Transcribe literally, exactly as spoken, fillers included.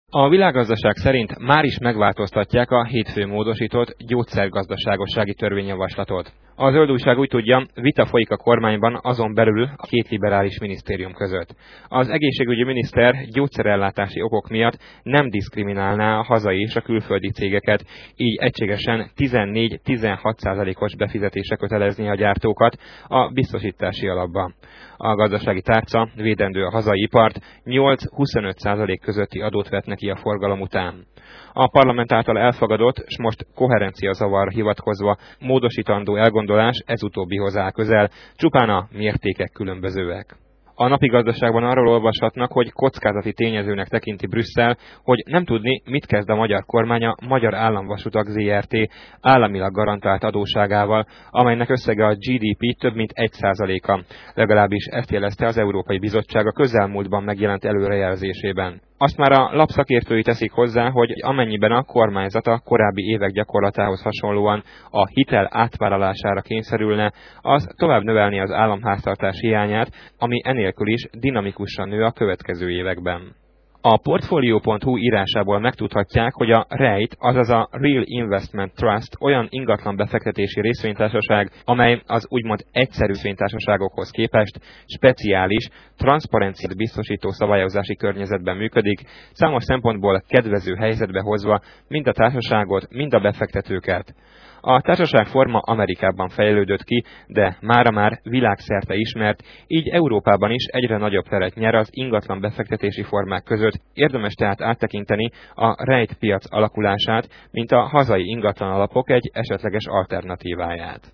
A világgazdaság szerint már is megváltoztatják a hétfőn módosított gyógyszergazdaságossági törvényjavaslatot. A Zöld Újság úgy tudja, vita folyik a kormányban azon belül a két liberális minisztérium között. Az egészségügyi miniszter gyógyszerellátási okok miatt nem diszkriminálná a hazai és a külföldi cégeket, így egységesen tizennégy-tizenhat százalékos befizetésre kötelezné a gyártókat a biztosítási alapba. A gazdasági tárca védendő a hazai ipart, nyolc-huszonöt százalék közötti adót vet neki a forgalom után. A parlament által elfogadott, s most koherenciazavarra hivatkozva módosítandó elgondolás ez utóbbihoz áll közel, csupán a mértékek különbözőek. A napi gazdaságban arról olvashatnak, hogy kockázati tényezőnek tekinti Brüsszel, hogy nem tudni, mit kezd a magyar kormány a Magyar Államvasutak zé er té államilag garantált adósságával, amelynek összege a gé dé pé több mint egy százaléka. Legalábbis ezt jelezte az Európai Bizottság a közelmúltban megjelent előrejelzésében. Azt már a lap szakértői teszik hozzá, hogy amennyiben a kormányzat a korábbi évek gyakorlatához hasonlóan a hitel átvállalására kényszerülne, az tovább növelni az államháztartás hiányát, ami enélkül is dinamikusan nő a következő években. A Portfolio pont hu írásából megtudhatják, hogy a rejt, azaz a Real Investment Trust olyan ingatlan befektetési részvénytársaság, amely az úgymond egyszerű részvénytársaságokhoz képest speciális, transzparenciát biztosító szabályozási környezetben működik, számos szempontból kedvező helyzetbe hozva mind a társaságot, mind a befektetőket. A társaság forma Amerikában fejlődött ki, de mára már világszerte ismert, így Európában is egyre nagyobb teret nyer az ingatlan befektetési formák között, érdemes tehát áttekinteni a rejtpiac alakulását, mint a hazai ingatlan alapok egy esetleges alternatíváját.